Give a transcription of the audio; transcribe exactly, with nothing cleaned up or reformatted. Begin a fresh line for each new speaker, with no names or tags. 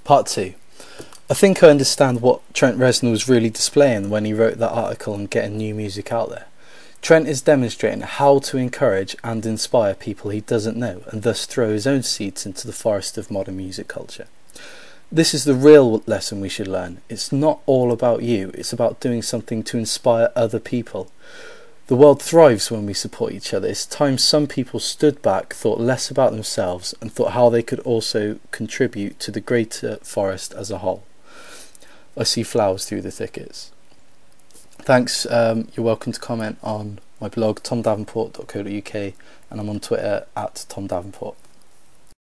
Part two. I think I understand what Trent Reznor was really displaying when he wrote that article on getting new music out there. Trent is demonstrating how to encourage and inspire people he doesn't know, and thus throw his own seeds into the forest of modern music culture. This is the real lesson we should learn. It's not all about you, it's about doing something to inspire other people. The world thrives when we support each other. It's time some people stood back, thought less about themselves, and thought how they could also contribute to the greater forest as a whole. I see flowers through the thickets. Thanks. Um, you're welcome to comment on my blog tom davenport dot co dot uk, and I'm on Twitter at tom davenport.